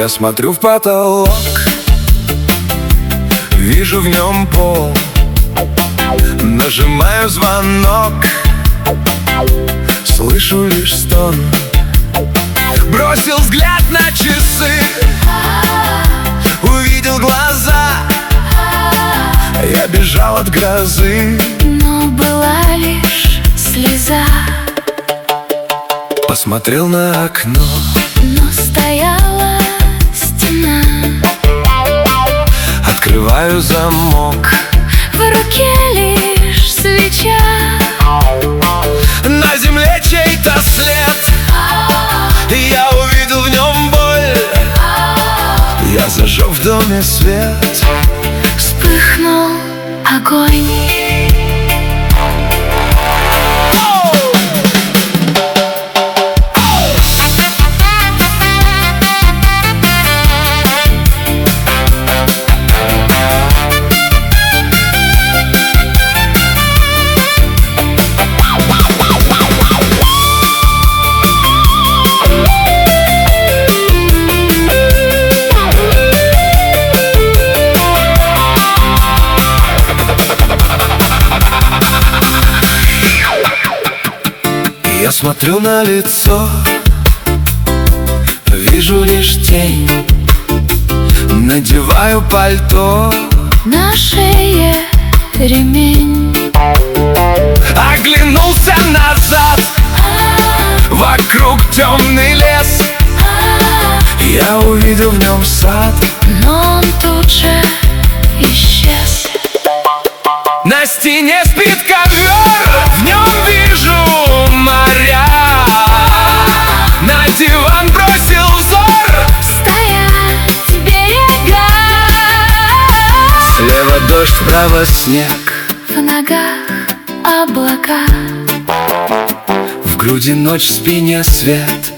Я смотрю в потолок, вижу в нем пол. Нажимаю звонок, слышу лишь стон. Бросил взгляд на часы, увидел глаза. Я бежал от грозы, но была лишь слеза. Посмотрел на окно, но стояла стена. Открываю замок, в руке лишь свеча. на земле чей-то след. Я увидел в нем боль. Я зажег в доме свет. Вспыхнул огонь. Я смотрю на лицо, вижу лишь тень. Надеваю пальто, На шее ремень. оглянулся назад. Вокруг темный лес. Я увидел в нем сад, Но он тут же исчез. на стене спит ковер, в нем вижу моря. На диван бросил взор, Стоят берега. слева дождь, справа снег. В ногах облака. В груди ночь, в спине свет.